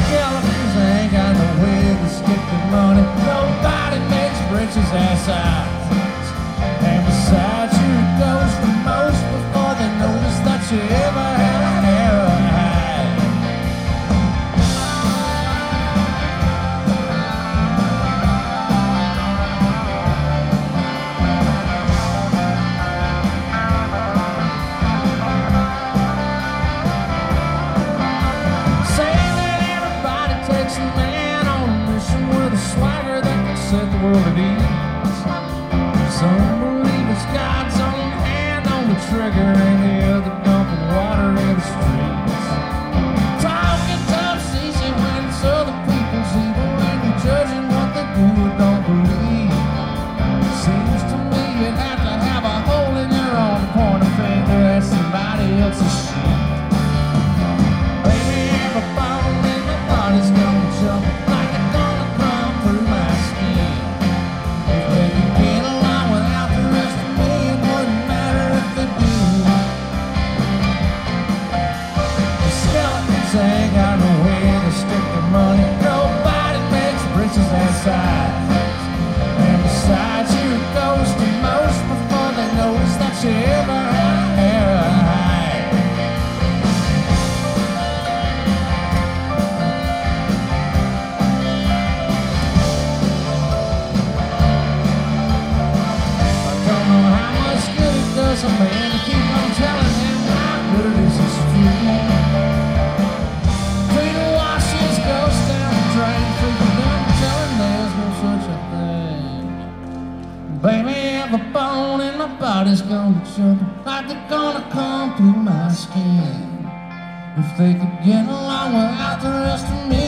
Skeletons ain't got no way to stick their money. Nobody makes britches ass eyes. And besides, you're a ghost for most before they notice that you ever had a hair or a hide. Saying that everybody takes a man on a mission with a swagger that can set the world at ease. Some believe it's God's own hand on the trigger, and the other dumping water in the streets. Talking tough's easy when it's other people's evil, and you're judging what they do or don't believe. Seems to me you'd have to have a hole in your own pointer finger at somebody else's shit. Baby, every bone in my body's gonna jump like it's gonna come through my skin. If they can get along without the rest of me, it wouldn't matter if they do. The skeletons ain't got no way to stick their money. Nobody makes britches that size. And besides, you're a ghost to most before they notice that you ever had a hair or a hide. I don't know how much good it does a man to keep on telling him how good it is his street. Peter washes ghosts down the drain, freaking them telling there's no such a thing. Baby, every bone in my body's gonna jump like they're gonna come through my skin. If they could get along without the rest of me,